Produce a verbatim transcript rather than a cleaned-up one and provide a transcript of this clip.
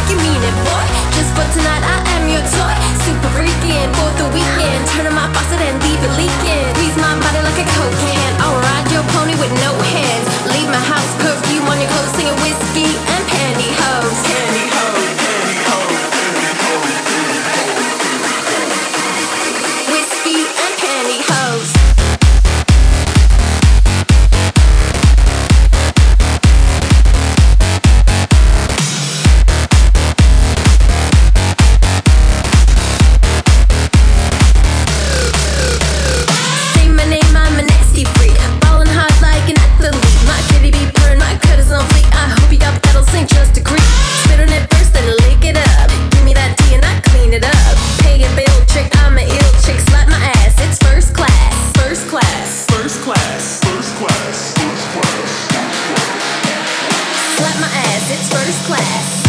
like you mean it, boy. Just for tonight, I am your toy. Super freakin' for the weekend. Turn on my faucet and leave it leaking. Squeeze my body like a coke can. I'll ride your pony with no hands. Leave my house, perfume on your clothes, singing whiskey and pantyhose. Pantyhose, pantyhose, pantyhose. Whiskey and pantyhose. Just a creep, spit on it first and lick it up. Give me that tea and I clean it up. Pay a bill trick, I'm an ill chick. Slap my ass, it's first class. First class. First class. First class. First class. Slap my ass, it's first class.